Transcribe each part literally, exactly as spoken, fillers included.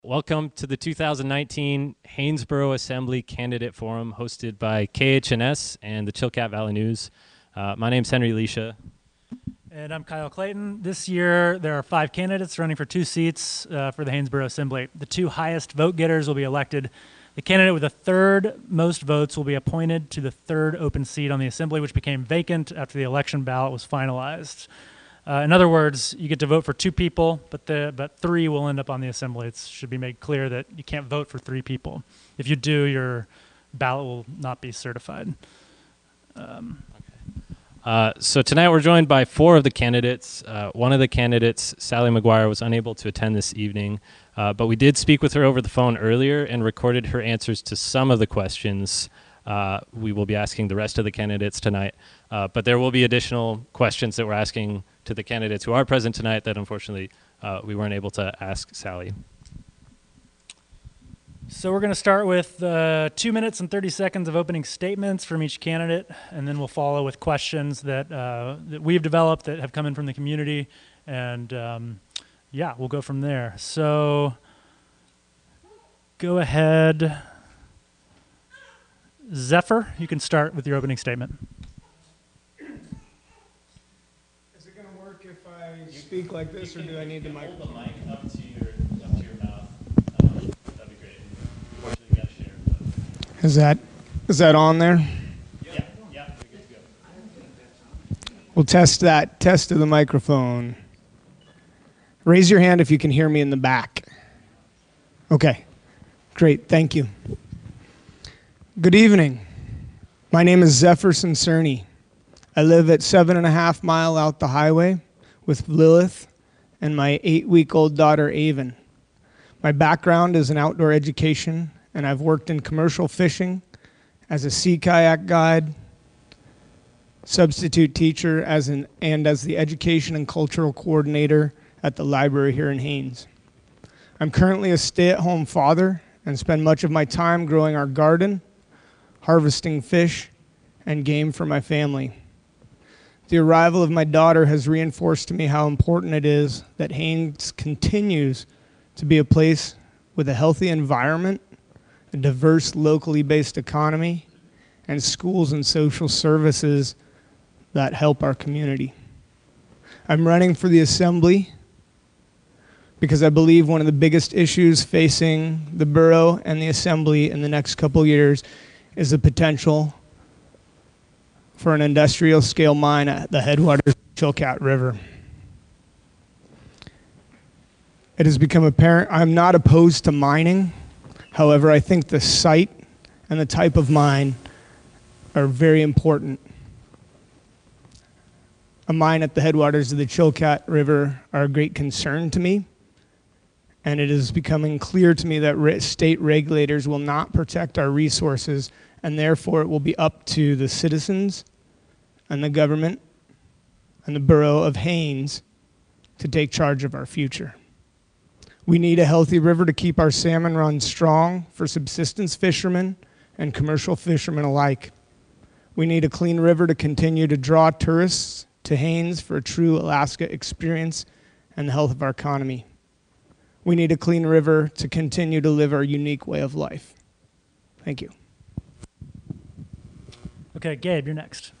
Welcome to the two thousand nineteen Haynesboro Assembly Candidate Forum hosted by K H N S and the Chilkat Valley News. Uh, my name's Henry Leisha. And I'm Kyle Clayton. This year, there are five candidates running for two seats uh, for the Haynesboro Assembly. The two highest vote getters will be elected. The candidate with the third most votes will be appointed to the third open seat on the Assembly, which became vacant after the election ballot was finalized. Uh, in other words, you get to vote for two people, but the but three will end up on the Assembly. It should be made clear that you can't vote for three people. If you do, your ballot will not be certified. Um, Uh, so tonight we're joined by four of the candidates. Uh, one of the candidates, Sally McGuire, was unable to attend this evening, uh, but we did speak with her over the phone earlier and recorded her answers to some of the questions uh, we will be asking the rest of the candidates tonight. Uh, but there will be additional questions that we're asking to the candidates who are present tonight that unfortunately uh, we weren't able to ask Sally. So we're going to start with uh, two minutes and thirty seconds of opening statements from each candidate, and then we'll follow with questions that uh, that we've developed that have come in from the community, and um, yeah, we'll go from there. So go ahead, Zephyr. You can start with your opening statement. Is it going to work if I speak like this, or do I need the mic? Hold the mic up to your up to your mouth. Um, that'd be great. Unfortunately, you got to share. But Is that is that on there? yeah, yeah, we're good to go. We'll test that. Test of the microphone. Raise your hand if you can hear me in the back. Okay. Great. Thank you. Good evening. My name is Zephyr Cerny. I live at seven and a half mile out the highway with Lilith and my eight-week-old daughter, Avon. My background is in outdoor education, and I've worked in commercial fishing as a sea kayak guide, substitute teacher, as an, and as the education and cultural coordinator at the library here in Haines. I'm currently a stay-at-home father and spend much of my time growing our garden, harvesting fish, and game for my family. The arrival of my daughter has reinforced to me how important it is that Haines continues to be a place with a healthy environment, a diverse locally based economy, and schools and social services that help our community. I'm running for the Assembly because I believe one of the biggest issues facing the borough and the Assembly in the next couple years is the potential for an industrial scale mine at the headwaters of the Chilkat River. It has become apparent I'm not opposed to mining. However, I think the site and the type of mine are very important. A mine at the headwaters of the Chilkat River are a great concern to me, and it is becoming clear to me that re- state regulators will not protect our resources, and therefore it will be up to the citizens and the government and the borough of Haines to take charge of our future. We need a healthy river to keep our salmon runs strong for subsistence fishermen and commercial fishermen alike. We need a clean river to continue to draw tourists to Haines for a true Alaska experience and the health of our economy. We need a clean river to continue to live our unique way of life. Thank you. Okay, Gabe, you're next.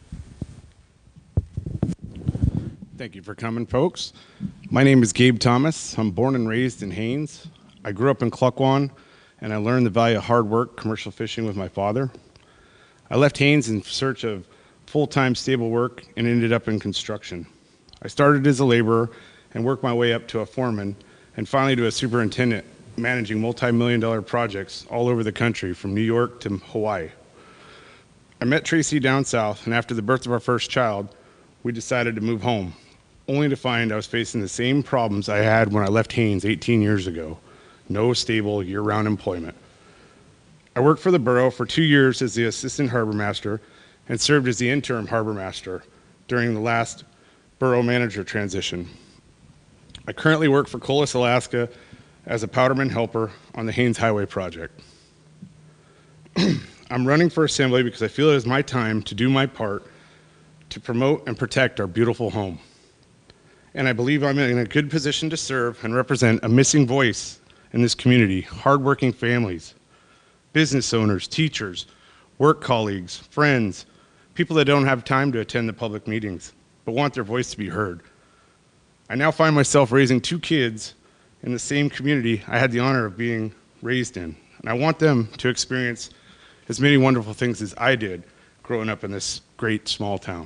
Thank you for coming, folks. My name is Gabe Thomas. I'm born and raised in Haines. I grew up in Cluckwan, and I learned the value of hard work, commercial fishing with my father. I left Haines in search of full-time stable work and ended up in construction. I started as a laborer and worked my way up to a foreman and finally to a superintendent, managing multi-million dollar projects all over the country from New York to Hawaii. I met Tracy down south, and after the birth of our first child, we decided to move home, only to find I was facing the same problems I had when I left Haines eighteen years ago. No stable year-round employment. I worked for the borough for two years as the assistant harbor master and served as the interim harbor master during the last borough manager transition. I currently work for Colas Alaska as a powderman helper on the Haines Highway project. I'm running for Assembly because I feel it is my time to do my part to promote and protect our beautiful home. And I believe I'm in a good position to serve and represent a missing voice in this community, hardworking families, business owners, teachers, work colleagues, friends, people that don't have time to attend the public meetings, but want their voice to be heard. I now find myself raising two kids in the same community I had the honor of being raised in, and I want them to experience as many wonderful things as I did growing up in this great small town.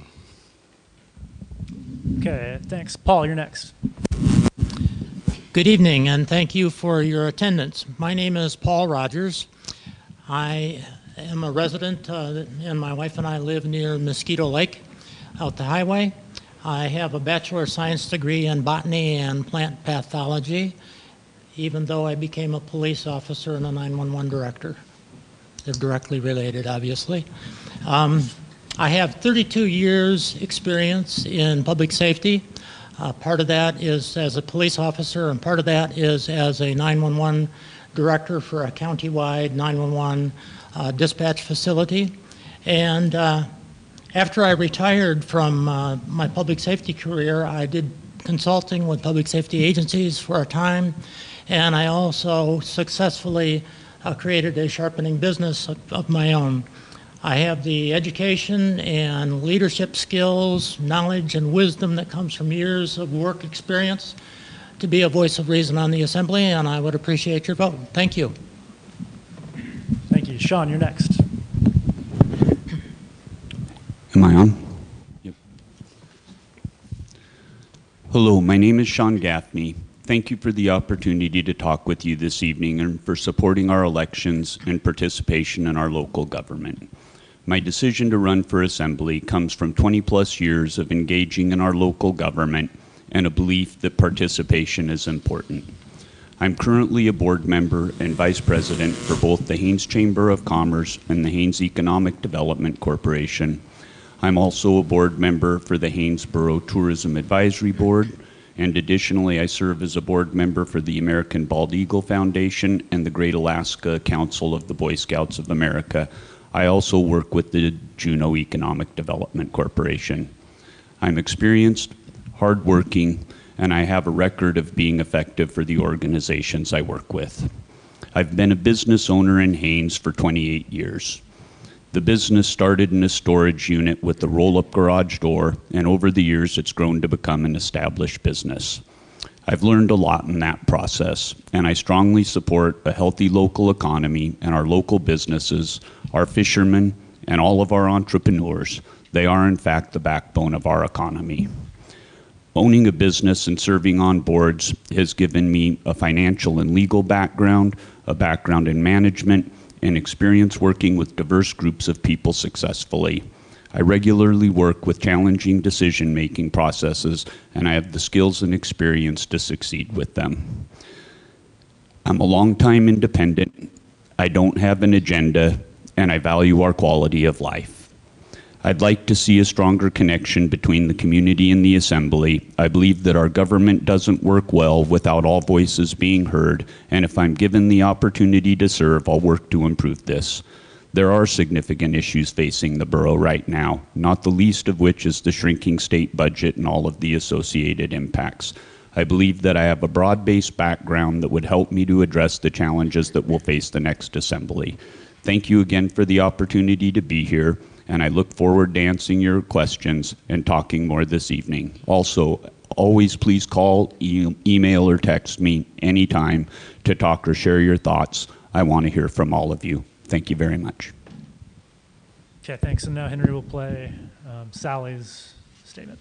Okay, thanks. Paul, you're next. Good evening, and thank you for your attendance. My name is Paul Rogers. I am a resident, uh, and my wife and I live near Mosquito Lake out the highway. I have a Bachelor of Science degree in botany and plant pathology, even though I became a police officer and a nine one one director. They're directly related, obviously. Um, I have thirty-two years experience in public safety. Uh, part of that is as a police officer, and part of that is as a nine one one director for a countywide nine one one uh, dispatch facility. And uh, after I retired from uh, my public safety career, I did consulting with public safety agencies for a time, and I also successfully uh, created a sharpening business of, of my own. I have the education and leadership skills, knowledge and wisdom that comes from years of work experience to be a voice of reason on the Assembly, and I would appreciate your vote. Thank you. Thank you. Sean, you're next. Am I on? Yep. Hello, my name is Sean Gaffney. Thank you for the opportunity to talk with you this evening and for supporting our elections and participation in our local government. My decision to run for Assembly comes from twenty plus years of engaging in our local government and a belief that participation is important. I'm currently a board member and vice president for both the Haines Chamber of Commerce and the Haines Economic Development Corporation. I'm also a board member for the Hanesboro Tourism Advisory Board, and additionally I serve as a board member for the American Bald Eagle Foundation and the Great Alaska Council of the Boy Scouts of America. I also work with the Juneau Economic Development Corporation. I'm experienced, hardworking, and I have a record of being effective for the organizations I work with. I've been a business owner in Haines for twenty-eight years. The business started in a storage unit with a roll-up garage door, and over the years it's grown to become an established business. I've learned a lot in that process, and I strongly support a healthy local economy and our local businesses, our fishermen, and all of our entrepreneurs. They are in fact the backbone of our economy. Owning a business and serving on boards has given me a financial and legal background, a background in management, and experience working with diverse groups of people successfully. I regularly work with challenging decision-making processes, and I have the skills and experience to succeed with them. I'm a long-time independent, I don't have an agenda, and I value our quality of life. I'd like to see a stronger connection between the community and the Assembly. I believe that our government doesn't work well without all voices being heard, and if I'm given the opportunity to serve, I'll work to improve this. There are significant issues facing the borough right now, not the least of which is the shrinking state budget and all of the associated impacts. I believe that I have a broad-based background that would help me to address the challenges that will face the next Assembly. Thank you again for the opportunity to be here, and I look forward to answering your questions and talking more this evening. Also, always please call, e email, or text me anytime to talk or share your thoughts. I want to hear from all of you. Thank you very much. Okay, thanks. And now Henry will play um, Sally's statement.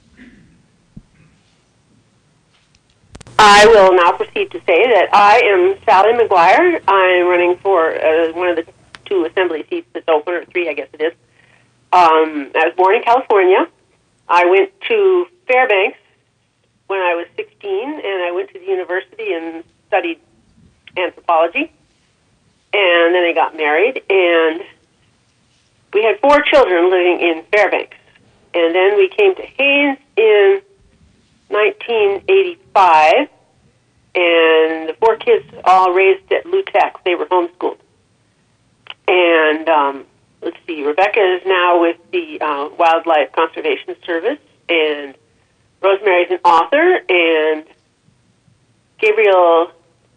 I will now proceed to say that I am Sally McGuire. I'm running for uh, one of the two Assembly seats that's open, or three, I guess it is. Um, I was born in California. I went to Fairbanks when I was sixteen, and I went to the university and studied anthropology. And then I got married, and we had four children living in Fairbanks. And then we came to Haines in nineteen eighty-five, and the four kids all raised at Lutech. They were homeschooled. And um, let's see, Rebecca is now with the uh, Wildlife Conservation Service, and Rosemary's an author, and Gabriel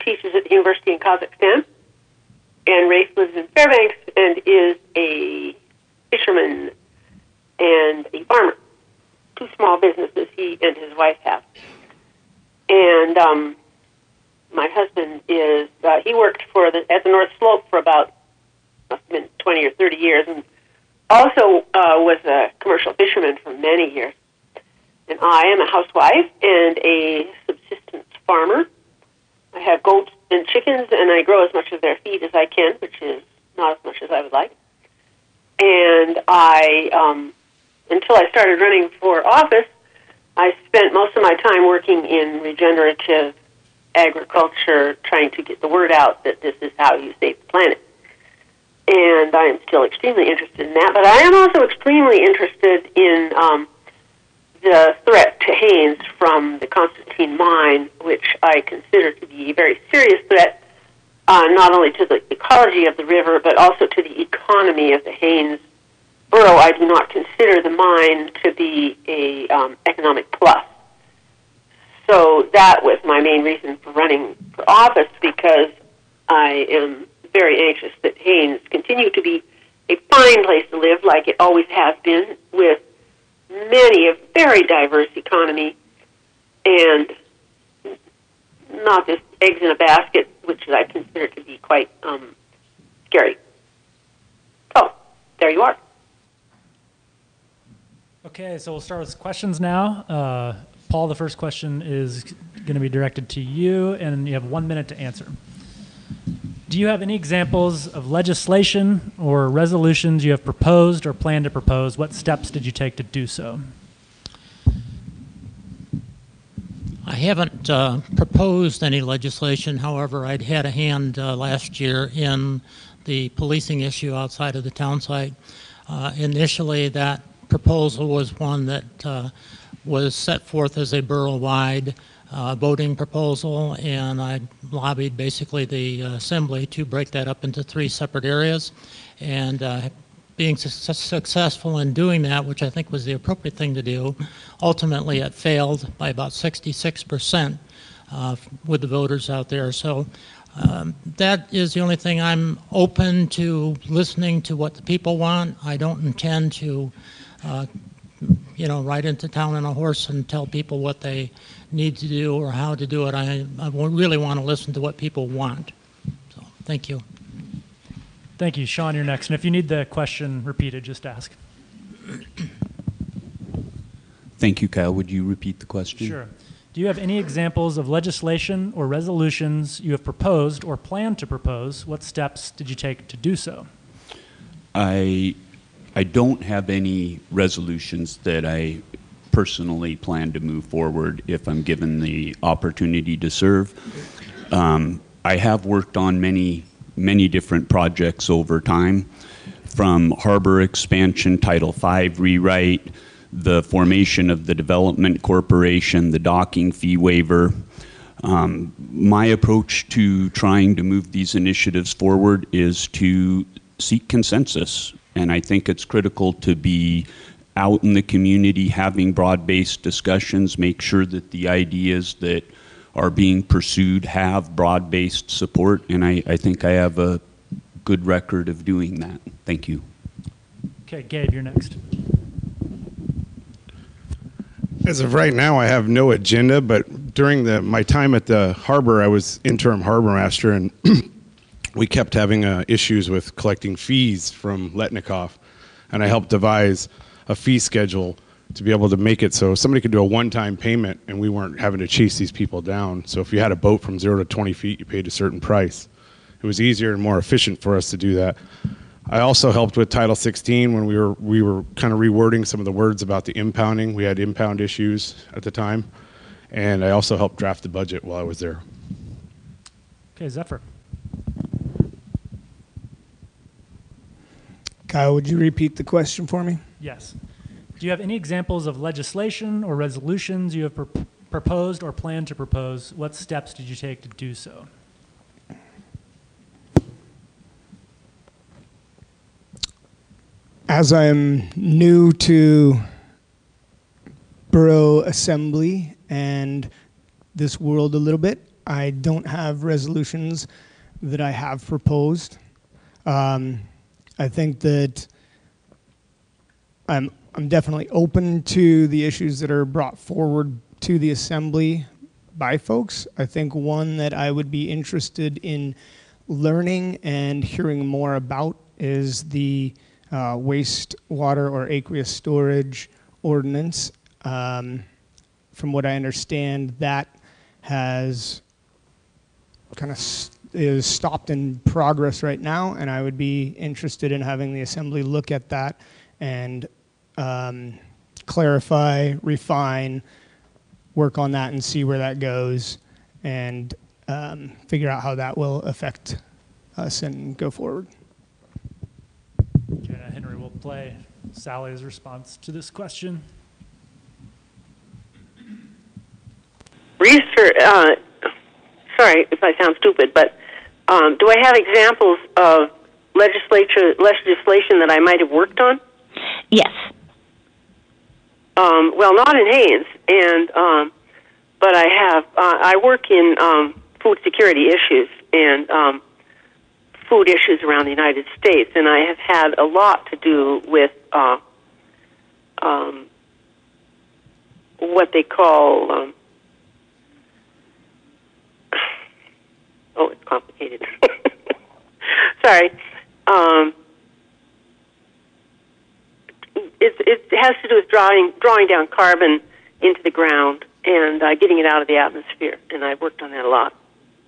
teaches at the university in Kazakhstan, and Rafe lives in Fairbanks and is a fisherman and a farmer. Two small businesses he and his wife have. And um, my husband is, uh, he worked for the, at the North Slope for about, must have been twenty or thirty years, and also uh, was a commercial fisherman for many years. And I am a housewife and a subsistence farmer. I have goats and chickens, and I grow as much of their feed as I can, which is not as much as I would like. And I, um, until I started running for office, I spent most of my time working in regenerative agriculture, trying to get the word out that this is how you save the planet. And I am still extremely interested in that, but I am also extremely interested in um, the threat to Haines from the Constantine mine, which I consider to be a very serious threat, uh, not only to the ecology of the river, but also to the economy of the Haines borough. I do not consider the mine to be a um, economic plus. So that was my main reason for running for office, because I am very anxious that Haines continue to be a fine place to live, like it always has been, with many a very diverse economy, and not just eggs in a basket, which I consider to be quite um, scary. So, there you are. Okay, so we'll start with questions now. Uh, Paul, the first question is going to be directed to you, and you have one minute to answer. Do you have any examples of legislation or resolutions you have proposed or plan to propose? What steps did you take to do so? I haven't uh, proposed any legislation. However, I'd had a hand uh, last year in the policing issue outside of the town site. Uh, initially, that proposal was one that uh, was set forth as a borough-wide uh, voting proposal, and I lobbied basically the uh, assembly to break that up into three separate areas. And uh, being su successful in doing that, which I think was the appropriate thing to do, ultimately it failed by about sixty-six percent uh, with the voters out there. So um, that is the only thing. I'm open to listening to what the people want. I don't intend to uh, you know, ride into town on a horse and tell people what they need to do or how to do it. I, I really want to listen to what people want. So, thank you. Thank you. Sean, you're next. And if you need the question repeated, just ask. Thank you, Kyle. Would you repeat the question? Sure. Do you have any examples of legislation or resolutions you have proposed or plan to propose? What steps did you take to do so? I I don't have any resolutions that I personally plan to move forward if I'm given the opportunity to serve. Um, I have worked on many, many different projects over time, from harbor expansion, Title five rewrite, the formation of the Development Corporation, the docking fee waiver. Um, my approach to trying to move these initiatives forward is to seek consensus. And I think it's critical to be out in the community having broad-based discussions, make sure that the ideas that are being pursued have broad-based support. And I, I think I have a good record of doing that. Thank you. Okay, Gabe, you're next. As of right now, I have no agenda, but during the, my time at the harbor, I was interim harbor master, and we kept having uh, issues with collecting fees from Letnikoff, and I helped devise a fee schedule to be able to make it so somebody could do a one-time payment and we weren't having to chase these people down. So if you had a boat from zero to twenty feet, you paid a certain price. It was easier and more efficient for us to do that. I also helped with Title sixteen when we were we were kind of rewording some of the words about the impounding. We had impound issues at the time, and I also helped draft the budget while I was there. Okay, Zephyr. Kyle, would you repeat the question for me? Yes. Do you have any examples of legislation or resolutions you have pr proposed or plan to propose? What steps did you take to do so? As I'm new to borough assembly and this world a little bit, I don't have resolutions that I have proposed. Um, I think that I'm, I'm definitely open to the issues that are brought forward to the Assembly by folks. I think one that I would be interested in learning and hearing more about is the uh, wastewater or aqueous storage ordinance. Um, from what I understand, that has kind of is stopped in progress right now, and I would be interested in having the Assembly look at that and um, clarify, refine, work on that and see where that goes, and um, figure out how that will affect us and go forward. Okay, now Henry will play Sally's response to this question. Research, uh, sorry if I sound stupid, but um, do I have examples of legislature legislation that I might have worked on? Yes. Um, well, not in Haines, and um, but I have. Uh, I work in um, food security issues and um, food issues around the United States, and I have had a lot to do with uh, um, what they call. Um, oh, it's complicated. Sorry. Um, It, it has to do with drawing drawing down carbon into the ground and uh, getting it out of the atmosphere, and I've worked on that a lot.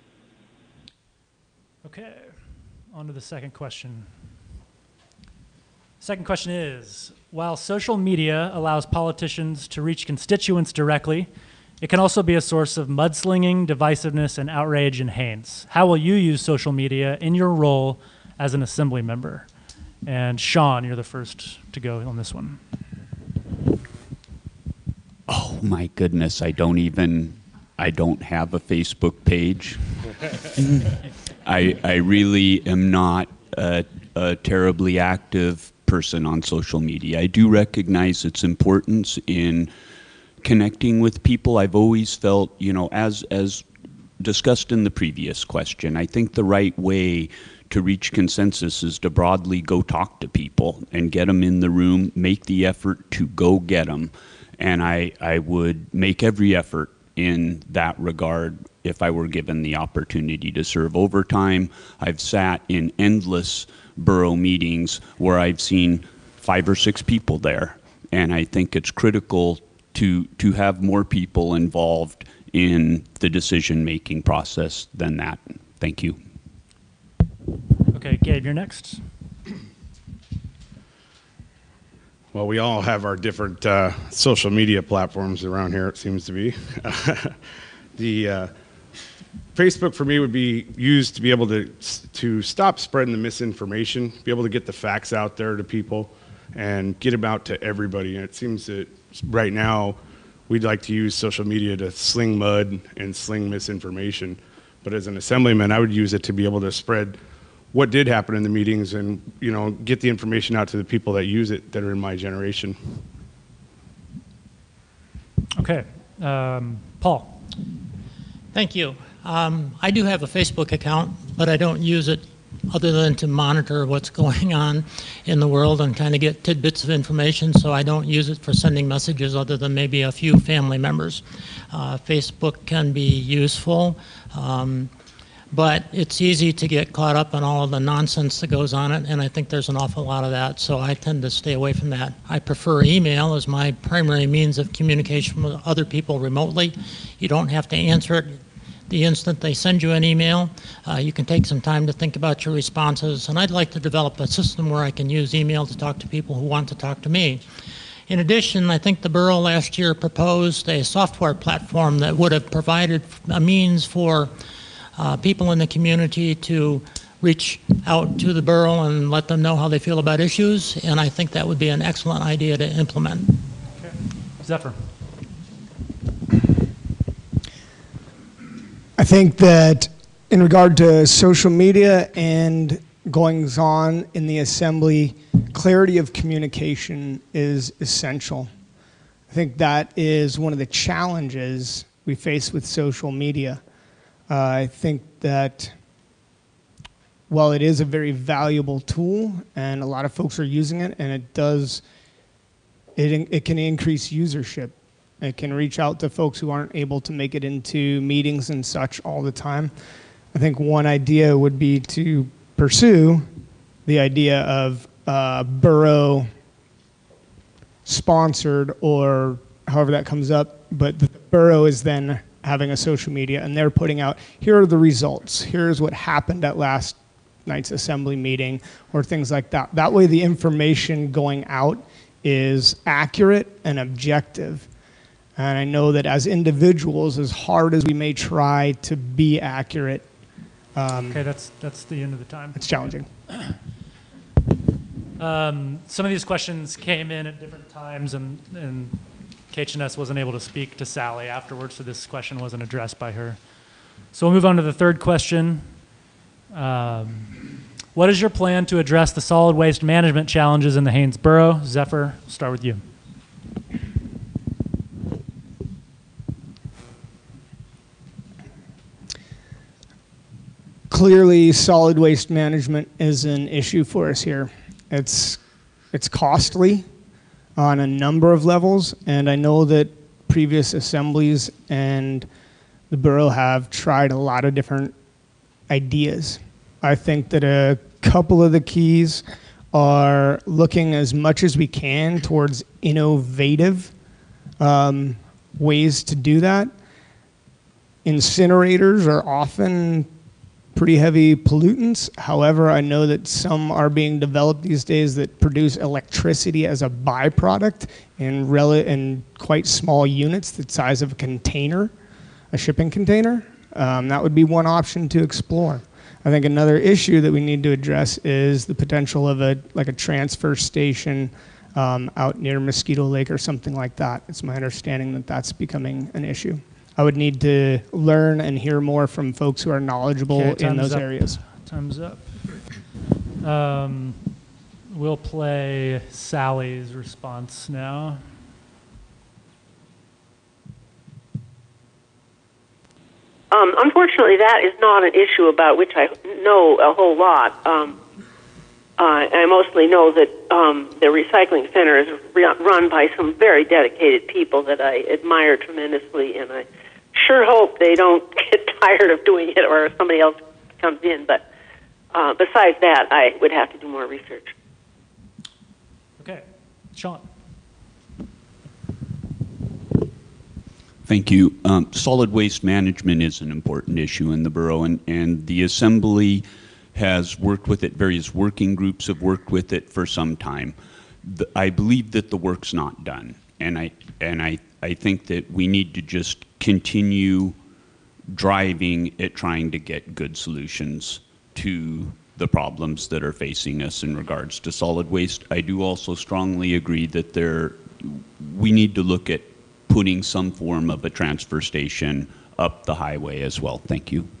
Okay, on to the second question. Second question is, while social media allows politicians to reach constituents directly, it can also be a source of mudslinging, divisiveness, and outrage in Haines. How will you use social media in your role as an Assembly member? And Sean, you're the first to go on this one. Oh my goodness, I don't even, I don't have a Facebook page. I, I really am not a, a terribly active person on social media. I do recognize its importance in connecting with people. I've always felt, you know, as, as discussed in the previous question, I think the right way to reach consensus is to broadly go talk to people and get them in the room, make the effort to go get them. And I, I would make every effort in that regard if I were given the opportunity to serve overtime. I've sat in endless borough meetings where I've seen five or six people there. And I think it's critical to, to have more people involved in the decision-making process than that. Thank you. Okay, Gabe, you're next. Well, we all have our different uh, social media platforms around here, it seems to be. the uh, Facebook for me would be used to be able to, to stop spreading the misinformation, be able to get the facts out there to people and get them out to everybody. And it seems that right now we'd like to use social media to sling mud and sling misinformation. But as an assemblyman, I would use it to be able to spread what did happen in the meetings and, you know, get the information out to the people that use it that are in my generation. Okay, um, Paul. Thank you. Um, I do have a Facebook account, but I don't use it other than to monitor what's going on in the world and kind of get tidbits of information, so I don't use it for sending messages other than maybe a few family members. Uh, Facebook can be useful. Um, But it's easy to get caught up in all of the nonsense that goes on it, and I think there's an awful lot of that, so I tend to stay away from that. I prefer email as my primary means of communication with other people remotely. You don't have to answer it the instant they send you an email. Uh, you can take some time to think about your responses, and I'd like to develop a system where I can use email to talk to people who want to talk to me. In addition, I think the borough last year proposed a software platform that would have provided a means for Uh, people in the community to reach out to the borough and let them know how they feel about issues, and I think that would be an excellent idea to implement. Okay. Zephyr. I think that in regard to social media and goings on in the assembly, clarity of communication is essential. I think that is one of the challenges we face with social media. Uh, I think that while it is a very valuable tool and a lot of folks are using it, and it does, it, it can increase usership. It can reach out to folks who aren't able to make it into meetings and such all the time. I think one idea would be to pursue the idea of uh, borough sponsored, or however that comes up, but the borough is then having a social media and they're putting out, here are the results, here's what happened at last night's assembly meeting, or things like that. That way the information going out is accurate and objective. And I know that as individuals, as hard as we may try to be accurate, um, Okay, that's that's the end of the time. it's challenging. Um, some of these questions came in at different times, and, and K H N S wasn't able to speak to Sally afterwards, so this question wasn't addressed by her. So we'll move on to the third question. Um, what is your plan to address the solid waste management challenges in the Haines Borough? Zephyr, we'll start with you. Clearly, solid waste management is an issue for us here. It's, it's costly on a number of levels, and I know that previous assemblies and the borough have tried a lot of different ideas. I think that a couple of the keys are looking as much as we can towards innovative um, ways to do that. Incinerators are often pretty heavy pollutants. However, I know that some are being developed these days that produce electricity as a byproduct in, rel in quite small units, the size of a container, a shipping container. Um, that would be one option to explore. I think another issue that we need to address is the potential of a like a transfer station um, out near Mosquito Lake or something like that. It's my understanding that that's becoming an issue. I would need to learn and hear more from folks who are knowledgeable Okay, in time's those up. areas. Time's up. Um, we'll play Sally's response now. Um, unfortunately, that is not an issue about which I know a whole lot. Um, uh, I mostly know that um, the recycling center is re- run by some very dedicated people that I admire tremendously, and I sure hope they don't get tired of doing it or somebody else comes in. But uh, besides that, I would have to do more research. Okay, Sean. Thank you. Um, solid waste management is an important issue in the borough, and, and the Assembly has worked with it. Various working groups have worked with it for some time. The, I believe that the work's not done, and I and I, I think that we need to just continue driving at trying to get good solutions to the problems that are facing us in regards to solid waste. I do also strongly agree that there we need to look at putting some form of a transfer station up the highway as well. Thank you.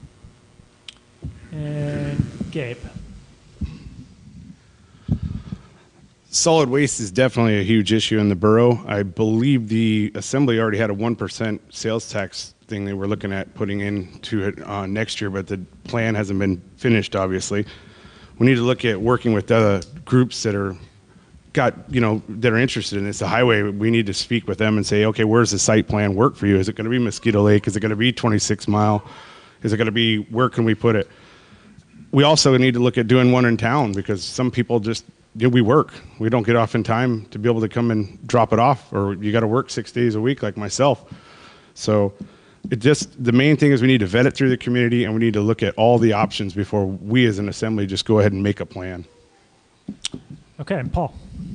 And Gabe. Solid waste is definitely a huge issue in the borough. I believe the Assembly already had a one percent sales tax thing they were looking at putting into it uh, next year, but the plan hasn't been finished, obviously. We need to look at working with other groups that are got, you know, that are interested in this. The highway, we need to speak with them and say, okay, where's the site plan work for you? Is it going to be Mosquito Lake? Is it going to be twenty-six mile? Is it going to be, where can we put it? We also need to look at doing one in town, because some people just, you know, we work. We don't get off in time to be able to come and drop it off, or you got to work six days a week like myself. So it just, the main thing is we need to vet it through the community, and we need to look at all the options before we as an assembly just go ahead and make a plan. Okay, and Paul.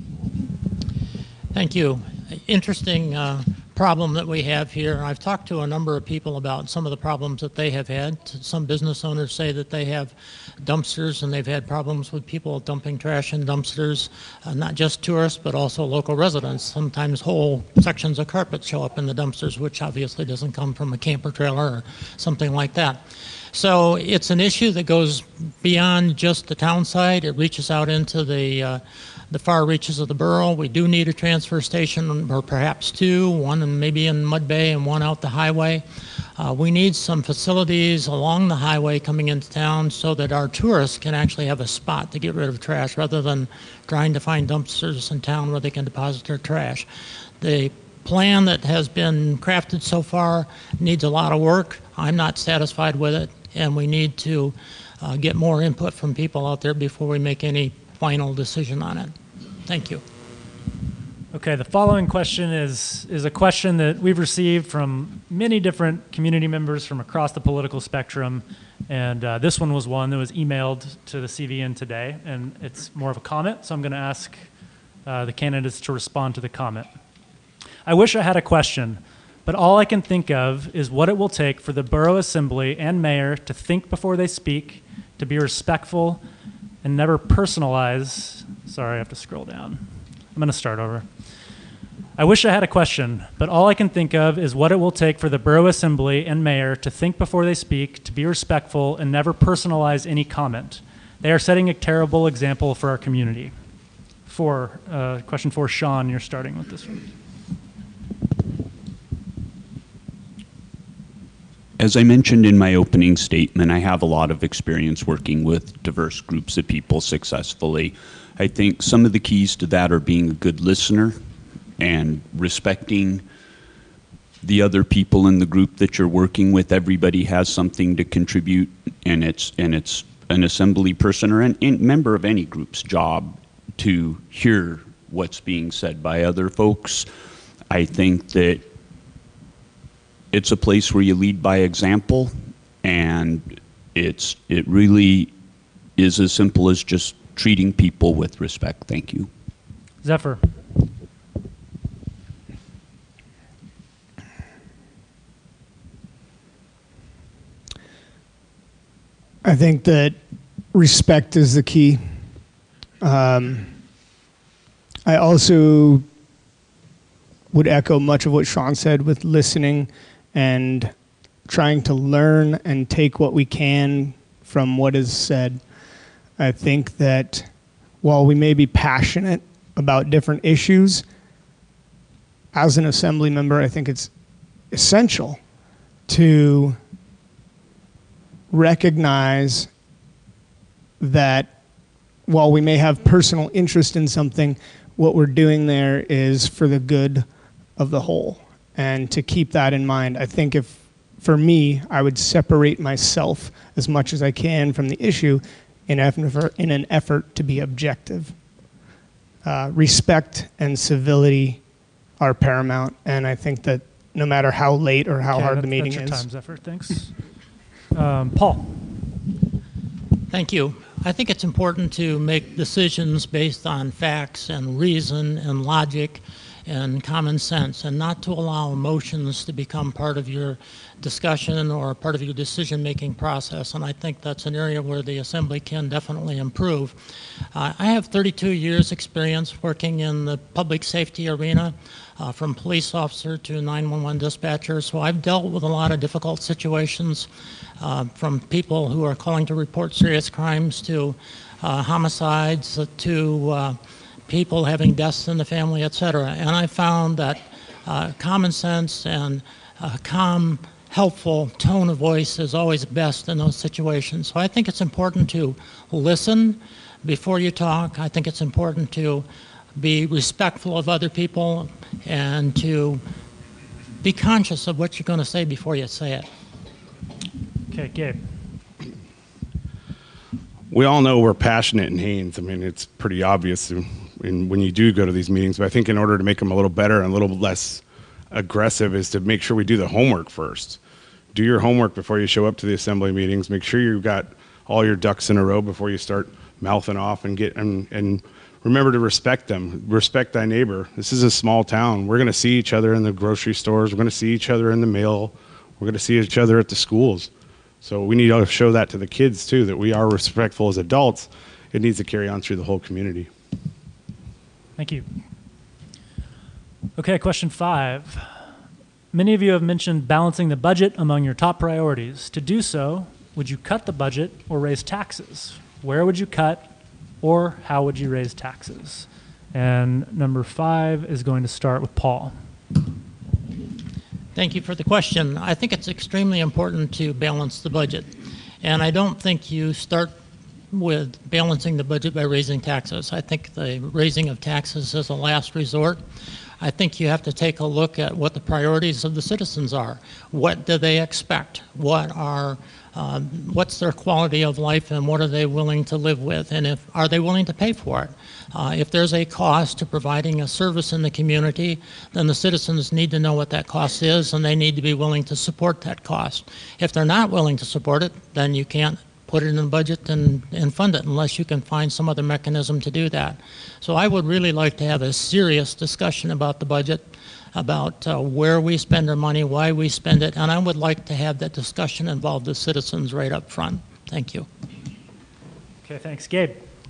Thank you. Interesting uh, problem that we have here. I've talked to a number of people about some of the problems that they have had. Some business owners say that they have dumpsters, and they've had problems with people dumping trash in dumpsters, uh, not just tourists, but also local residents. Sometimes whole sections of carpet show up in the dumpsters, which obviously doesn't come from a camper trailer or something like that. So it's an issue that goes beyond just the town side. It reaches out into the uh, the far reaches of the borough. We do need a transfer station, or perhaps two, one and maybe in Mud Bay and one out the highway. Uh, we need some facilities along the highway coming into town so that our tourists can actually have a spot to get rid of trash rather than trying to find dumpsters in town where they can deposit their trash. The plan that has been crafted so far needs a lot of work. I'm not satisfied with it, and we need to uh, get more input from people out there before we make any final decision on it. Thank you. Okay, the following question is, is a question that we've received from many different community members from across the political spectrum. And uh, this one was one that was emailed to the C V N today, and it's more of a comment. So I'm going to ask uh, the candidates to respond to the comment. I wish I had a question, but all I can think of is what it will take for the Borough Assembly and Mayor to think before they speak, to be respectful, and never personalize. Sorry, I have to scroll down. I'm going to start over. I wish I had a question, but all I can think of is what it will take for the Borough Assembly and Mayor to think before they speak, to be respectful, and never personalize any comment. They are setting a terrible example for our community. Four, uh, question four, Sean, you're starting with this one. As I mentioned in my opening statement, I have a lot of experience working with diverse groups of people successfully. I think some of the keys to that are being a good listener and respecting the other people in the group that you're working with. Everybody has something to contribute, and it's and it's an assembly person or a member of any group's job to hear what's being said by other folks. I think that it's a place where you lead by example, and it's it really is as simple as just treating people with respect. Thank you. Zephyr. I think that respect is the key. Um, I also would echo much of what Sean said with listening and trying to learn and take what we can from what is said. I think that while we may be passionate about different issues, as an assembly member, I think it's essential to recognize that while we may have personal interest in something, what we're doing there is for the good of the whole. And to keep that in mind, I think if, for me, I would separate myself as much as I can from the issue in, effort, in an effort to be objective. Uh, respect and civility are paramount, and I think that no matter how late or how Okay, hard that, the meeting that's your is. time, Zephyr. Thanks. Um, Paul. Thank you. I think it's important to make decisions based on facts and reason and logic and common sense, and not to allow emotions to become part of your discussion or part of your decision-making process. And I think that's an area where the Assembly can definitely improve. Uh, I have thirty-two years experience working in the public safety arena, uh, from police officer to nine one one dispatcher. So I've dealt with a lot of difficult situations, uh, from people who are calling to report serious crimes to uh, homicides to uh, people having deaths in the family, et cetera. And I found that uh, common sense and a calm, helpful tone of voice is always best in those situations. So I think it's important to listen before you talk. I think it's important to be respectful of other people and to be conscious of what you're going to say before you say it. Okay, Gabe. We all know we're passionate in Haines. I mean, it's pretty obvious in, when you do go to these meetings, but I think in order to make them a little better and a little less aggressive is to make sure we do the homework first. Do your homework before you show up to the assembly meetings. Make sure you've got all your ducks in a row before you start mouthing off, and get and, and remember to respect them. Respect thy neighbor. This is a small town. We're going to see each other in the grocery stores. We're going to see each other in the mail. We're going to see each other at the schools. So we need to show that to the kids too, that we are respectful as adults. It needs to carry on through the whole community. Thank you. Okay, question five. Many of you have mentioned balancing the budget among your top priorities. To do so, would you cut the budget or raise taxes? Where would you cut, or how would you raise taxes? And number five is going to start with Paul. Thank you for the question. I think it's extremely important to balance the budget. And I don't think you start with balancing the budget by raising taxes. I think the raising of taxes is a last resort. I think you have to take a look at what the priorities of the citizens are. What do they expect? What are, um, what's their quality of life, and what are they willing to live with? And if are they willing to pay for it? Uh, if there's a cost to providing a service in the community, then the citizens need to know what that cost is, and they need to be willing to support that cost. If they're not willing to support it, then you can't put it in the budget and, and fund it unless you can find some other mechanism to do that. So I would really like to have a serious discussion about the budget, about uh, where we spend our money, why we spend it, and I would like to have that discussion involve the citizens right up front. Thank you. Okay, thanks. Gabe.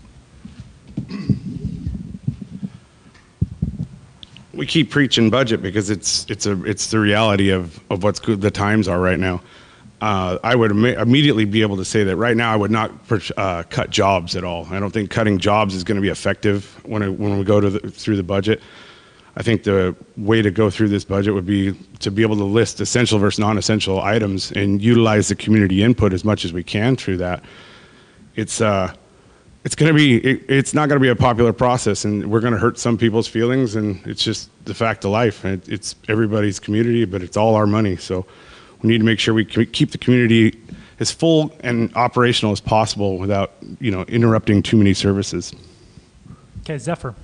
We keep preaching budget because it's it's a it's the reality of of what's good the times are right now. Uh, I would Im- immediately be able to say that right now I would not uh, cut jobs at all. I don't think cutting jobs is going to be effective when it, when we go to the, through the budget. I think the way to go through this budget would be to be able to list essential versus non-essential items and utilize the community input as much as we can through that. It's uh, it's going to be it, it's not going to be a popular process, and we're going to hurt some people's feelings, and it's just the fact of life. And it, it's everybody's community, but it's all our money, so. We need to make sure we keep the community as full and operational as possible without, you know, interrupting too many services. Okay, Zephyr.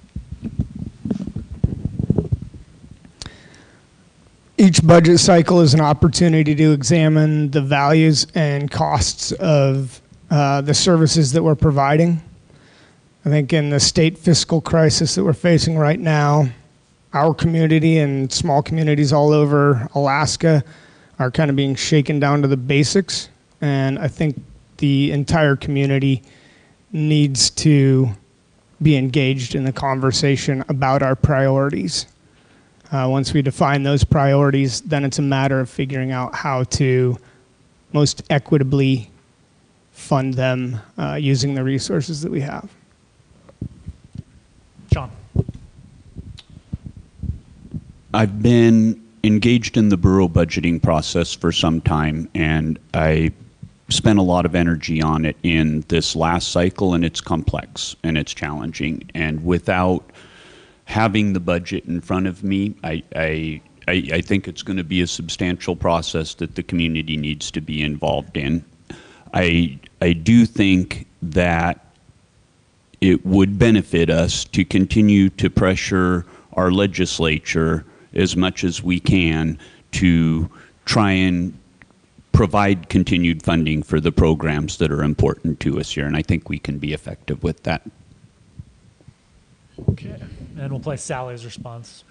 Each budget cycle is an opportunity to examine the values and costs of uh, the services that we're providing. I think in the state fiscal crisis that we're facing right now, our community and small communities all over Alaska are kind of being shaken down to the basics, and I think the entire community needs to be engaged in the conversation about our priorities. Uh, once we define those priorities, then it's a matter of figuring out how to most equitably fund them uh, using the resources that we have. John. I've been engaged in the borough budgeting process for some time, and I spent a lot of energy on it in this last cycle, and it's complex and it's challenging. And without having the budget in front of me, I, I, I, I think it's going to be a substantial process that the community needs to be involved in. I, I do think that it would benefit us to continue to pressure our legislature as much as we can to try and provide continued funding for the programs that are important to us here, and I think we can be effective with that. Okay, and we'll play Sally's response.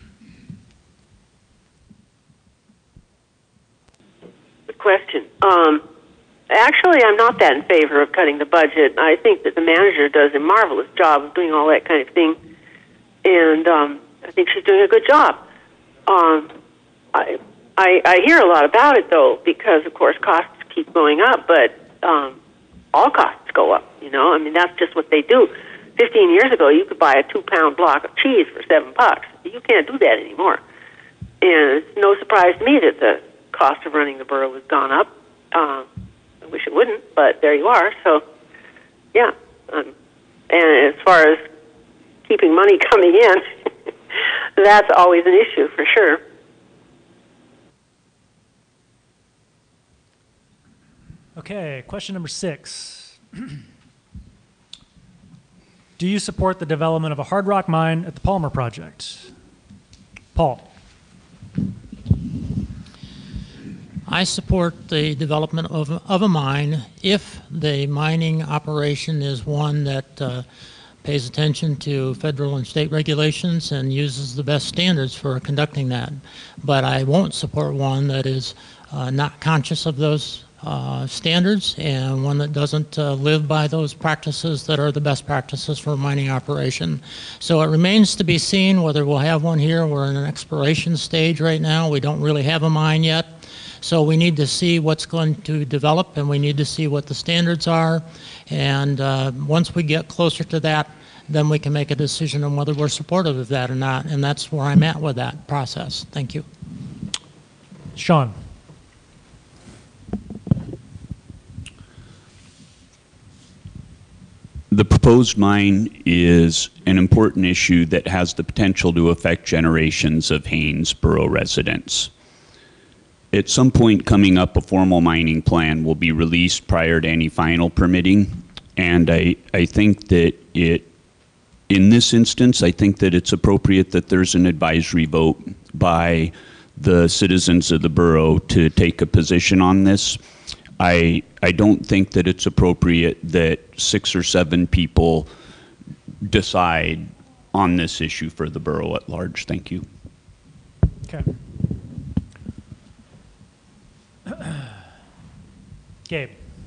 Good question. Um, actually, I'm not that in favor of cutting the budget. I think that the manager does a marvelous job of doing all that kind of thing, and um, I think she's doing a good job. Um, I, I I hear a lot about it, though, because, of course, costs keep going up, but um, all costs go up, you know? I mean, that's just what they do. Fifteen years ago, you could buy a two-pound block of cheese for seven bucks. You can't do that anymore. And it's no surprise to me that the cost of running the borough has gone up. Um, I wish it wouldn't, but there you are. So, yeah. Um, and as far as keeping money coming in, that's always an issue for sure. Okay, question number six. Do you support the development of a hard rock mine at the Palmer project? Paul. I support the development of, of a mine if the mining operation is one that uh, pays attention to federal and state regulations and uses the best standards for conducting that. But I won't support one that is uh, not conscious of those uh, standards and one that doesn't uh, live by those practices that are the best practices for a mining operation. So it remains to be seen whether we'll have one here. We're in an exploration stage right now. We don't really have a mine yet. So we need to see what's going to develop, and we need to see what the standards are. And uh, once we get closer to that, then we can make a decision on whether we're supportive of that or not. And that's where I'm at with that process. Thank you. Sean. The proposed mine is an important issue that has the potential to affect generations of Haynesboro residents. At some point coming up, a formal mining plan will be released prior to any final permitting, and I, I think that it, in this instance, I think that it's appropriate that there's an advisory vote by the citizens of the borough to take a position on this. I, I don't think that it's appropriate that six or seven people decide on this issue for the borough at large. Thank you. Okay. Gabe.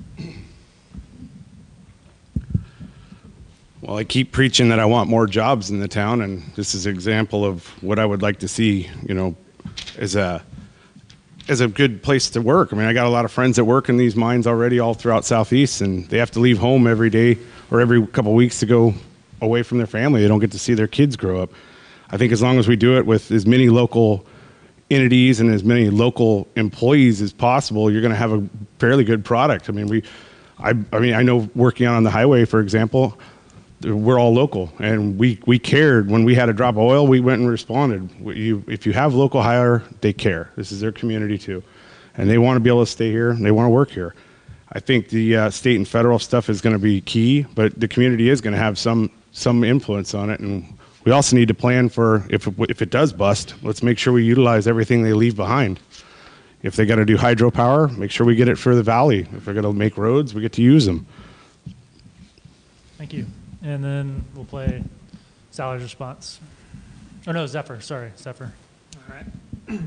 Well, I keep preaching that I want more jobs in the town, and this is an example of what I would like to see, you know, as a as a good place to work. I mean, I got a lot of friends that work in these mines already all throughout Southeast, and they have to leave home every day or every couple of weeks to go away from their family. They don't get to see their kids grow up. I think as long as we do it with as many local entities and as many local employees as possible, you're going to have a fairly good product. I mean, we, I, I mean, I know working on the highway, for example, we're all local, and we, we cared when we had a drop of oil. We went and responded. You, if you have local hire, they care. This is their community too, and they want to be able to stay here and they want to work here. I think the uh, state and federal stuff is going to be key, but the community is going to have some some influence on it, and we also need to plan for if if it does bust. Let's make sure we utilize everything they leave behind. If they got to do hydropower, make sure we get it for the valley. If they're going to make roads, we get to use them. Thank you. And then we'll play Sally's response. Oh no, Zephyr, sorry, Zephyr. All right.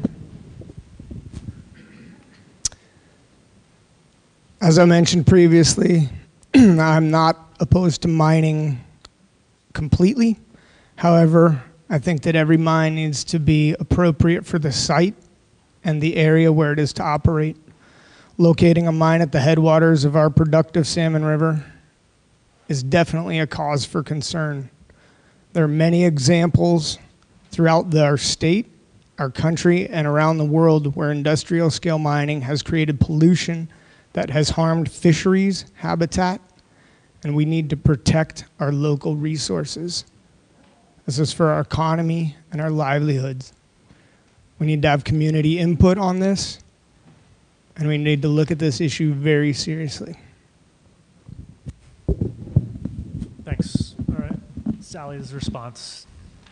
As I mentioned previously, I'm not opposed to mining completely. However, I think that every mine needs to be appropriate for the site and the area where it is to operate. Locating a mine at the headwaters of our productive Salmon River is definitely a cause for concern. There are many examples throughout the, our state, our country, and around the world where industrial scale mining has created pollution that has harmed fisheries, habitat, and we need to protect our local resources. This is for our economy and our livelihoods. We need to have community input on this, and we need to look at this issue very seriously. Thanks. All right. Sally's response.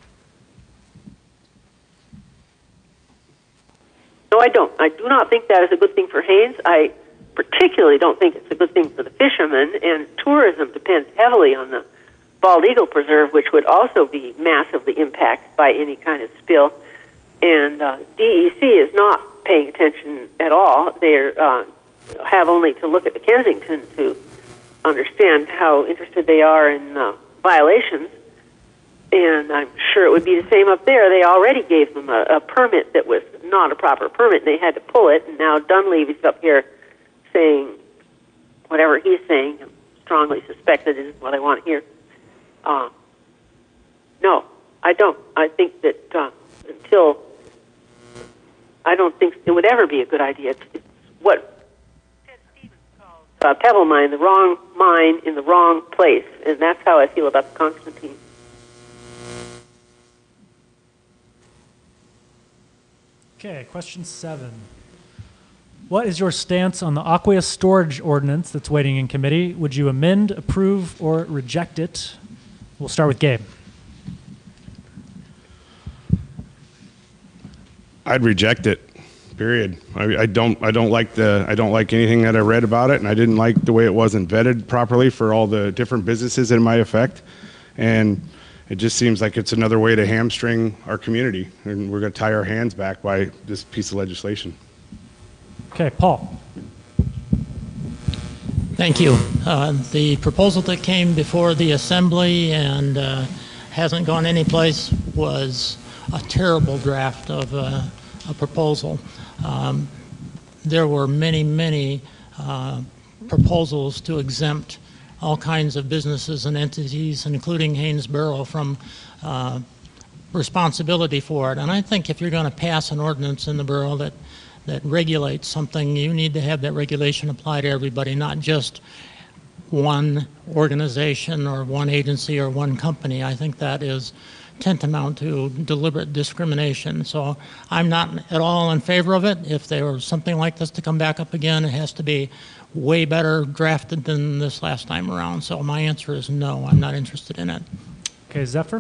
No, I don't. I do not think that is a good thing for Haines. I particularly don't think it's a good thing for the fishermen, and tourism depends heavily on the Bald Eagle Preserve, which would also be massively impacted by any kind of spill. And uh, D E C is not paying attention at all. They uh, have only to look at the Kensington to understand how interested they are in uh, violations, and I'm sure it would be the same up there. They already gave them a, a permit that was not a proper permit, and they had to pull it, and now Dunleavy's up here saying whatever he's saying. I strongly suspect that is what I want to hear. Uh, no, I don't. I think that uh, until, I don't think it would ever be a good idea. It's, it's what Uh, Pebble Mine, the wrong mine in the wrong place, and that's how I feel about the Constantine. Okay, question seven. What is your stance on the aqueous storage ordinance that's waiting in committee? Would you amend, approve, or reject it? We'll start with Gabe. I'd reject it. Period. I, I don't. I don't like the. I don't like anything that I read about it, and I didn't like the way it wasn't vetted properly for all the different businesses it might affect, and it just seems like it's another way to hamstring our community, and we're going to tie our hands back by this piece of legislation. Okay, Paul. Thank you. Uh, the proposal that came before the Assembly and uh, hasn't gone anyplace was a terrible draft of uh, a proposal. Um, there were many, many uh, proposals to exempt all kinds of businesses and entities, including Haynesboro, from uh, responsibility for it. And I think if you're going to pass an ordinance in the borough that that regulates something, you need to have that regulation apply to everybody, not just one organization or one agency or one company. I think that is tantamount to deliberate discrimination. So I'm not at all in favor of it. If there was something like this to come back up again, it has to be way better drafted than this last time around. So my answer is no, I'm not interested in it. Okay, Zephyr?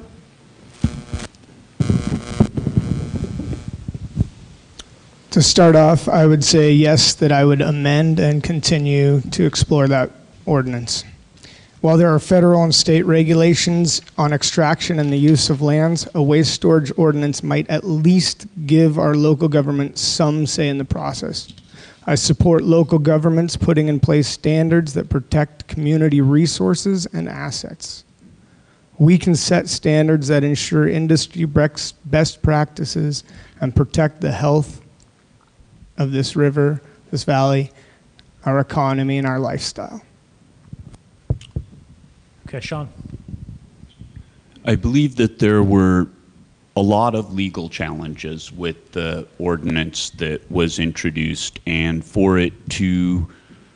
To start off, I would say yes, that I would amend and continue to explore that ordinance. While there are federal and state regulations on extraction and the use of lands, a waste storage ordinance might at least give our local government some say in the process. I support local governments putting in place standards that protect community resources and assets. We can set standards that ensure industry best practices and protect the health of this river, this valley, our economy, and our lifestyle. Okay, Sean. I believe that there were a lot of legal challenges with the ordinance that was introduced, and for it to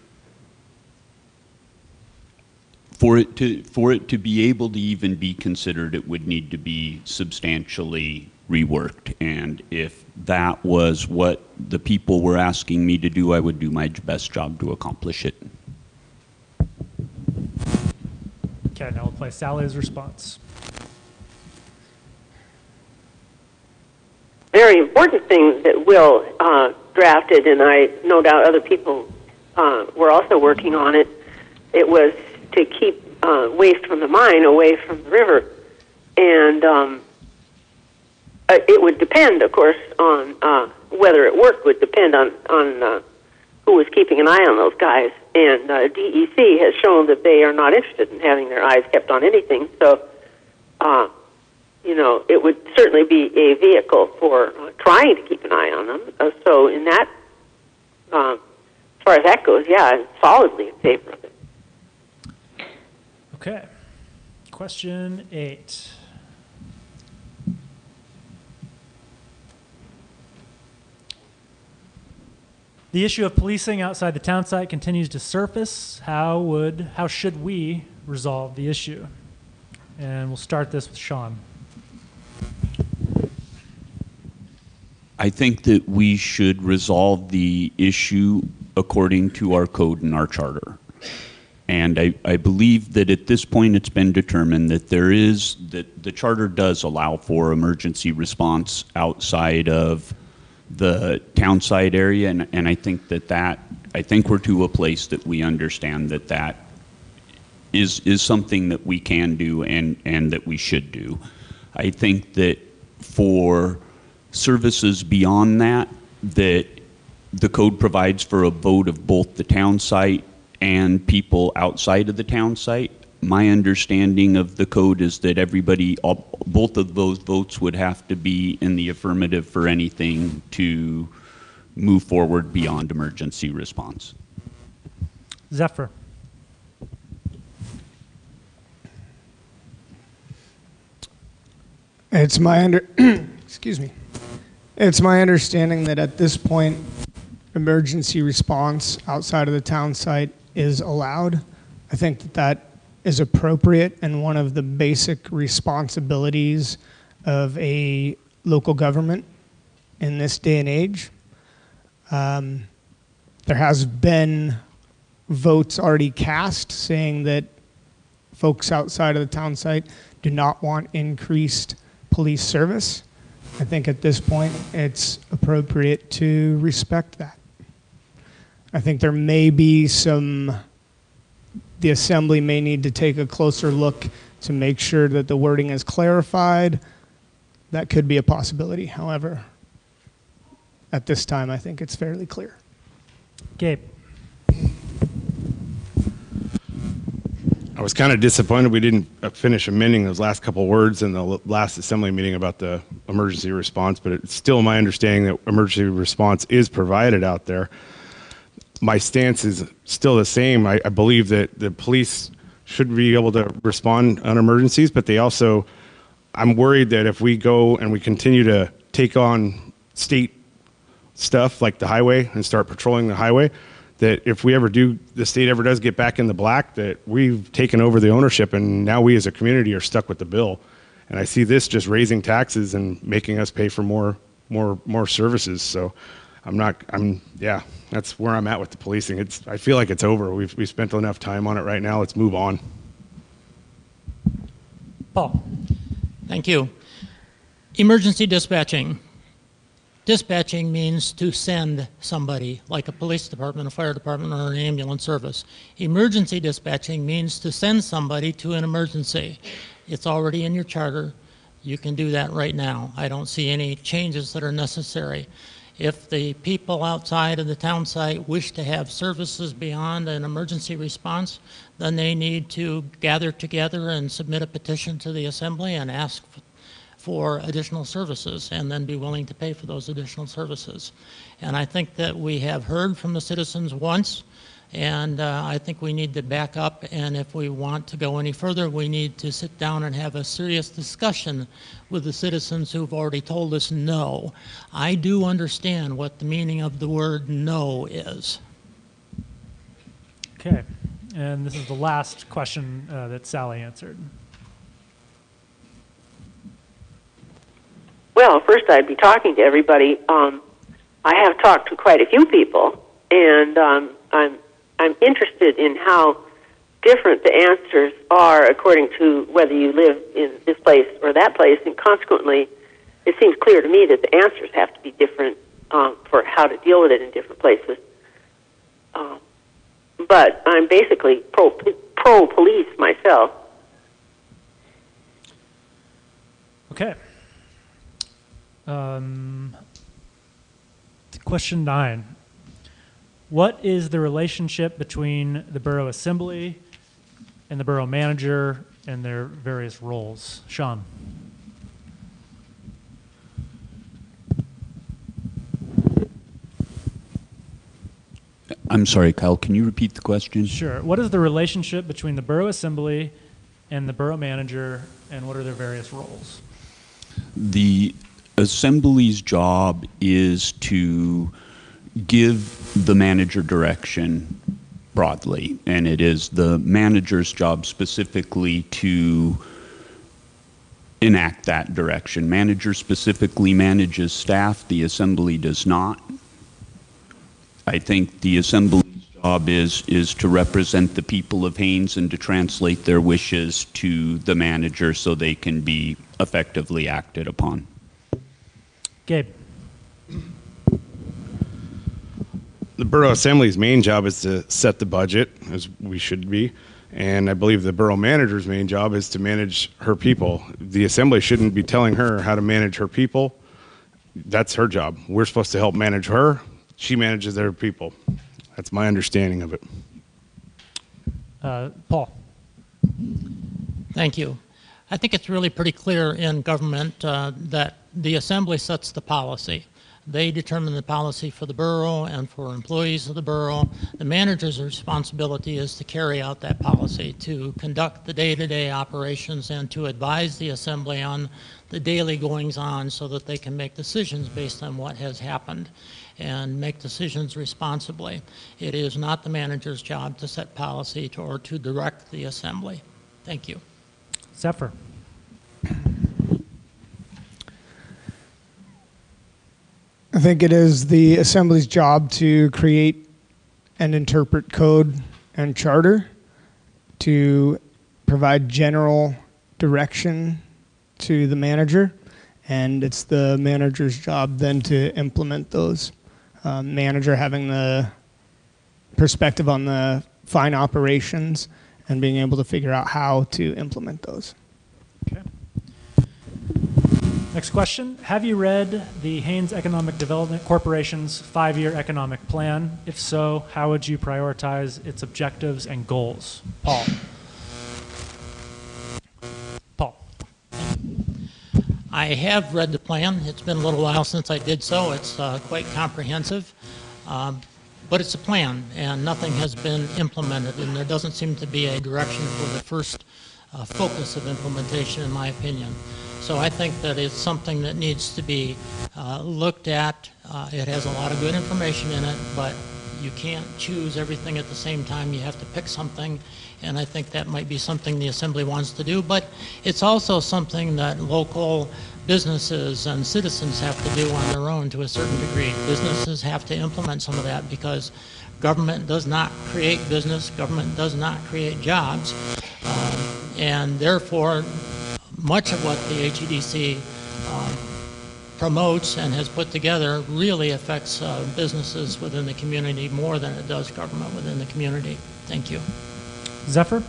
for it to for it to be able to even be considered, it would need to be substantially reworked. And if that was what the people were asking me to do, I would do my best job to accomplish it. Okay, now we'll play Sally's response. Very important thing that Will uh, drafted, and I no doubt other people uh, were also working on it. It was to keep uh, waste from the mine away from the river, and um, uh, it would depend, of course, on uh, whether it worked. Would depend on on uh, who was keeping an eye on those guys. And uh, D E C has shown that they are not interested in having their eyes kept on anything. So, uh, you know, it would certainly be a vehicle for uh, trying to keep an eye on them. Uh, so, in that, uh, as far as that goes, yeah, I'm solidly in favor of it. Okay. Question eight. The issue of policing outside the town site continues to surface. How would, how should we resolve the issue? And we'll start this with Sean. I think that we should resolve the issue according to our code and our charter. And I, I believe that at this point it's been determined that there is, that the charter does allow for emergency response outside of the town site area, and, and I think that that, I think we're to a place that we understand that that is, is something that we can do and, and that we should do. I think that for services beyond that, that the code provides for a vote of both the town site and people outside of the town site. My understanding of the code is that everybody, all, both of those votes would have to be in the affirmative for anything to move forward beyond emergency response. Zephyr. It's my under, excuse me. It's my understanding that at this point, emergency response outside of the town site is allowed. I think that that is appropriate and one of the basic responsibilities of a local government in this day and age. Um, there has been votes already cast saying that folks outside of the town site do not want increased police service. I think at this point it's appropriate to respect that. I think there may be some, the assembly may need to take a closer look to make sure that the wording is clarified. That could be a possibility. However, at this time, I think it's fairly clear. Gabe. I was kind of disappointed we didn't finish amending those last couple words in the last assembly meeting about the emergency response, but it's still my understanding that emergency response is provided out there. My stance is still the same. I, I believe that the police should be able to respond on emergencies, but they also, I'm worried that if we go and we continue to take on state stuff like the highway and start patrolling the highway, that if we ever do, the state ever does get back in the black, that we've taken over the ownership and now we as a community are stuck with the bill. And I see this just raising taxes and making us pay for more, more, more services. So I'm not, I'm, yeah, that's where I'm at with the policing. It's, I feel like it's over. We've, we've spent enough time on it right now. Let's move on. Paul. Thank you. Emergency dispatching. Dispatching means to send somebody, like a police department, a fire department, or an ambulance service. Emergency dispatching means to send somebody to an emergency. It's already in your charter. You can do that right now. I don't see any changes that are necessary. If the people outside of the town site wish to have services beyond an emergency response, then they need to gather together and submit a petition to the assembly and ask for additional services, and then be willing to pay for those additional services. And I think that we have heard from the citizens once, and uh, I think we need to back up, and if we want to go any further, we need to sit down and have a serious discussion with the citizens who've already told us no. I do understand what the meaning of the word no is. Okay, and this is the last question uh, that Sally answered. Well, first I'd be talking to everybody. Um, I have talked to quite a few people, and um, I'm I'm interested in how different the answers are according to whether you live in this place or that place, and consequently, it seems clear to me that the answers have to be different um, for how to deal with it in different places. Um, but I'm basically pro pro police myself. Okay. Um, question nine. What is the relationship between the borough assembly and the borough manager and their various roles? Sean. I'm sorry, Kyle, can you repeat the question? Sure. What is the relationship between the borough assembly and the borough manager, and what are their various roles? The assembly's job is to give the manager direction broadly, and it is the manager's job specifically to enact that direction. Manager specifically manages staff, the assembly does not. I think the assembly's job is, is to represent the people of Haines and to translate their wishes to the manager so they can be effectively acted upon. Gabe. The Borough Assembly's main job is to set the budget, as we should be, and I believe the Borough Manager's main job is to manage her people. The Assembly shouldn't be telling her how to manage her people. That's her job. We're supposed to help manage her. She manages their people. That's my understanding of it. Uh, Paul. Thank you. I think it's really pretty clear in government uh, that the assembly sets the policy. They determine the policy for the borough and for employees of the borough. The manager's responsibility is to carry out that policy, to conduct the day-to-day operations and to advise the assembly on the daily goings-on so that they can make decisions based on what has happened and make decisions responsibly. It is not the manager's job to set policy to, or to direct the assembly. Thank you. Zephyr. I think it is the Assembly's job to create and interpret code and charter, to provide general direction to the manager, and it's the manager's job then to implement those. Uh, manager having the perspective on the fine operations and being able to figure out how to implement those. Okay. Next question. Have you read the Haines Economic Development Corporation's five-year economic plan? If so, how would you prioritize its objectives and goals? Paul. Paul. I have read the plan. It's been a little while since I did so. It's uh, quite comprehensive. Um, but it's a plan, and nothing has been implemented, and there doesn't seem to be a direction for the first uh, focus of implementation, in my opinion. So I think that it's something that needs to be uh, looked at. Uh, it has a lot of good information in it, but you can't choose everything at the same time. You have to pick something, and I think that might be something the Assembly wants to do. But it's also something that local businesses and citizens have to do on their own to a certain degree. Businesses have to implement some of that because government does not create business, government does not create jobs, um, and therefore much of what the H E D C um, promotes and has put together really affects uh, businesses within the community more than it does government within the community. Thank you. Zephyr?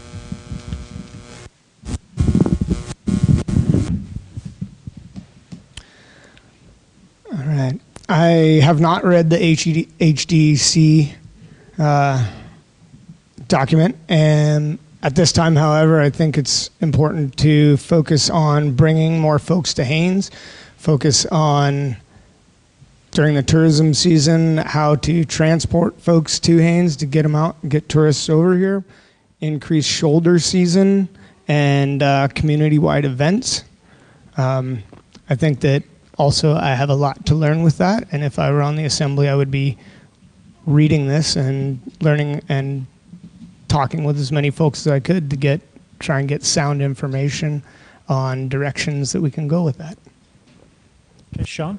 All right. I have not read the H D C uh, document, and at this time, however, I think it's important to focus on bringing more folks to Haines, focus on, during the tourism season, how to transport folks to Haines to get them out, get tourists over here, increase shoulder season, and uh, community-wide events. Um, I think that also I have a lot to learn with that, and if I were on the Assembly, I would be reading this and learning and talking with as many folks as I could to get try and get sound information on directions that we can go with that. Okay, Sean?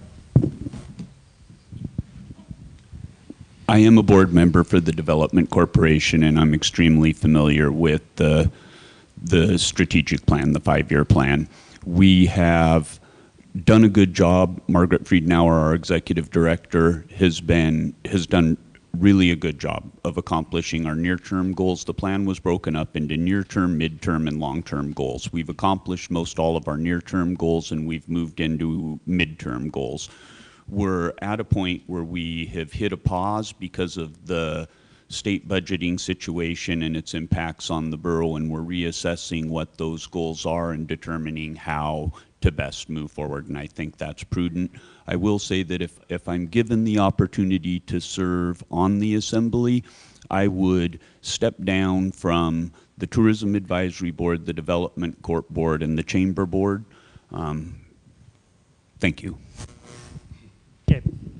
I am a board member for the Development Corporation, and I'm extremely familiar with the, the strategic plan, the five-year plan. We have done a good job. Margaret Friedenauer, our executive director, has been has done really a good job of accomplishing our near-term goals. The plan was broken up into near-term, mid-term, and long-term goals. We've accomplished most all of our near-term goals, and we've moved into mid-term goals. We're at a point where we have hit a pause because of the state budgeting situation and its impacts on the borough, and we're reassessing what those goals are and determining how to best move forward, and I think that's prudent. I will say that if, if I'm given the opportunity to serve on the Assembly, I would step down from the Tourism Advisory Board, the Development Corp Board, and the Chamber Board. Um, thank you. Okay.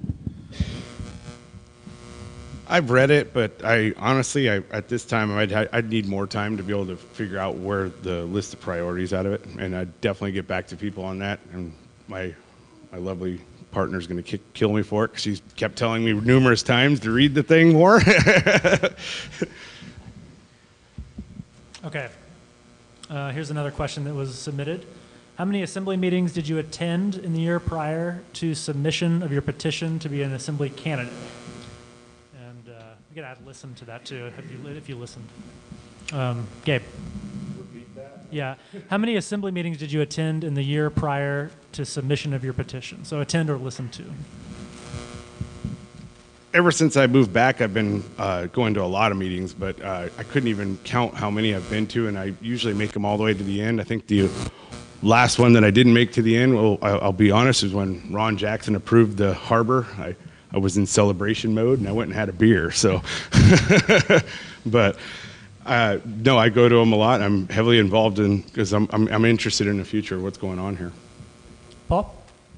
I've read it, but I honestly, I, at this time, I'd, I'd need more time to be able to figure out where the list of priorities out of it, and I'd definitely get back to people on that. And my my lovely partner's going to kill me for it because she's kept telling me numerous times to read the thing more. Okay. Uh, here's another question that was submitted. How many Assembly meetings did you attend in the year prior to submission of your petition to be an Assembly candidate? And uh, we gotta add listen to that too, if you, if you listened. Um, Gabe. Repeat that? Yeah. How many Assembly meetings did you attend in the year prior to submission of your petition? So attend or listen to. Ever since I moved back, I've been uh, going to a lot of meetings, but uh, I couldn't even count how many I've been to, and I usually make them all the way to the end. I think the last one that I didn't make to the end, well, I'll be honest, is when Ron Jackson approved the harbor. I, I was in celebration mode, and I went and had a beer. So, but uh, no, I go to them a lot. I'm heavily involved in because I'm, I'm I'm interested in the future, what's going on here. Paul?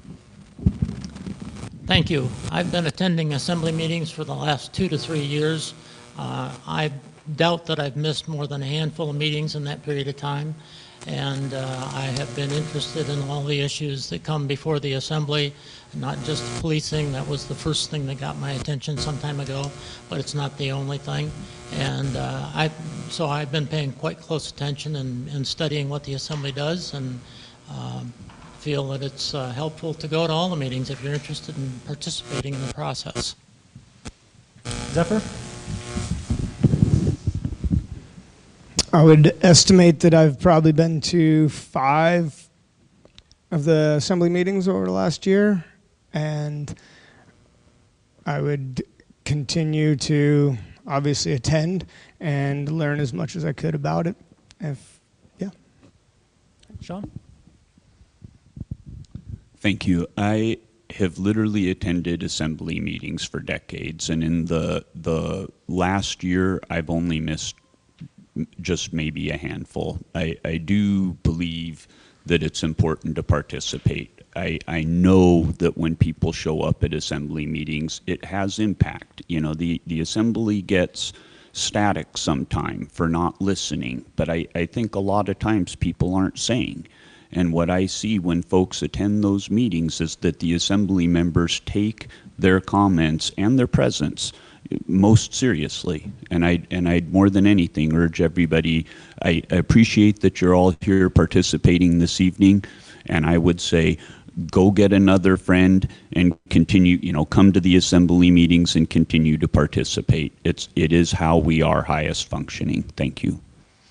Thank you. I've been attending Assembly meetings for the last two to three years. Uh, I doubt that I've missed more than a handful of meetings in that period of time. And uh, I have been interested in all the issues that come before the Assembly, not just policing. That was the first thing that got my attention some time ago, but it's not the only thing. And uh, I, so I've been paying quite close attention and, and studying what the Assembly does, and um, feel that it's uh, helpful to go to all the meetings if you're interested in participating in the process. Zephyr? I would estimate that I've probably been to five of the Assembly meetings over the last year, and I would continue to obviously attend and learn as much as I could about it. If, yeah. Sean? Thank you. I have literally attended Assembly meetings for decades, and in the the last year, I've only missed m- just maybe a handful. I, I do believe that it's important to participate. I, I know that when people show up at assembly meetings, it has impact. You know, the, the assembly gets static sometime for not listening, but I, I think a lot of times people aren't saying. And what I see when folks attend those meetings is that the assembly members take their comments and their presence most seriously. And I and I more than anything urge everybody, I appreciate that you're all here participating this evening, and I would say go get another friend and continue, you know, come to the assembly meetings and continue to participate. It's it is how we are highest functioning. Thank you.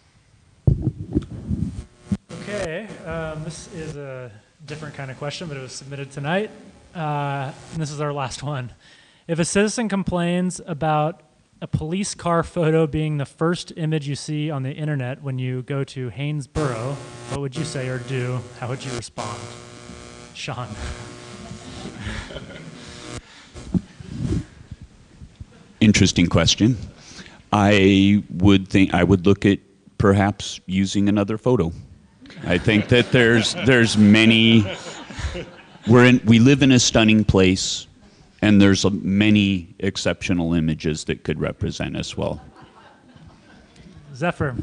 Okay, um, this is a different kind of question, but it was submitted tonight. Uh, and this is our last one. If a citizen complains about a police car photo being the first image you see on the internet when you go to Haynes Borough, what would you say or do? How would you respond? Sean. Interesting question. I would think I would look at perhaps using another photo. I think that there's there's many. We're in. We live in a stunning place, and there's a, many exceptional images that could represent us well. Zephyr.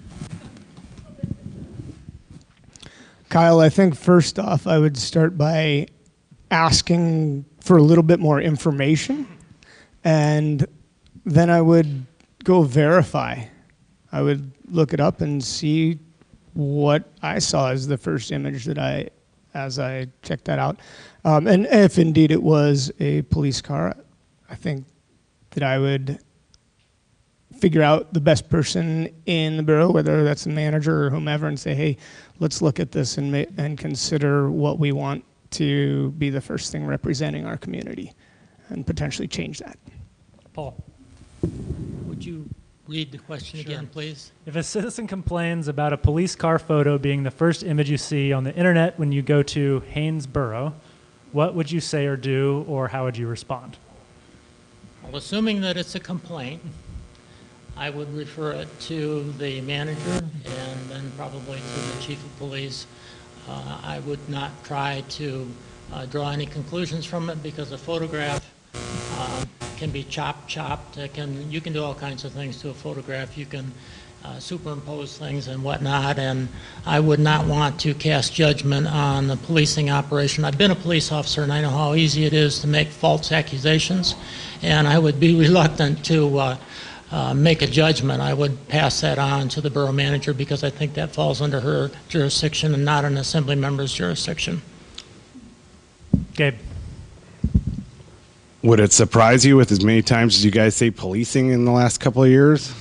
Kyle, I think first off, I would start by asking for a little bit more information, and then I would go verify. I would look it up and see what I saw as the first image that I, as I checked that out. Um, and if indeed it was a police car, I think that I would figure out the best person in the borough, whether that's the manager or whomever, and say, hey, let's look at this and ma- and consider what we want to be the first thing representing our community, and potentially change that. Paul. Would you read the question Sure. again, please? If a citizen complains about a police car photo being the first image you see on the internet when you go to Haynes Borough, what would you say or do, or how would you respond? Well, assuming that it's a complaint, I would refer it to the manager and then probably to the chief of police. Uh, I would not try to uh, draw any conclusions from it because a photograph uh, can be chopped, chopped. It can, you can do all kinds of things to a photograph. You can uh, superimpose things and whatnot, and I would not want to cast judgment on the policing operation. I've been a police officer, and I know how easy it is to make false accusations, and I would be reluctant to uh, uh, make a judgment. I would pass that on to the borough manager because I think that falls under her jurisdiction and not an assembly member's jurisdiction. Gabe. Would it surprise you with as many times as you guys say policing in the last couple of years?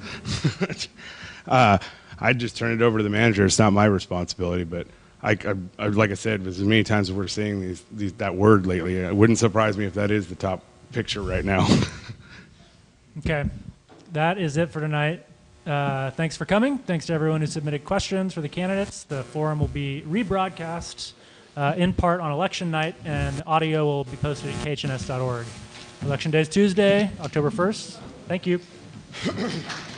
uh, I'd just turn it over to the manager. It's not my responsibility, but I, I, I like I said, as many times as we're seeing these, these, that word lately, it wouldn't surprise me if that is the top picture right now. Okay, that is it for tonight. Uh, thanks for coming. Thanks to everyone who submitted questions for the candidates. The forum will be rebroadcast uh, in part on election night, and audio will be posted at K H N S dot org. Election day is Tuesday, October first. Thank you.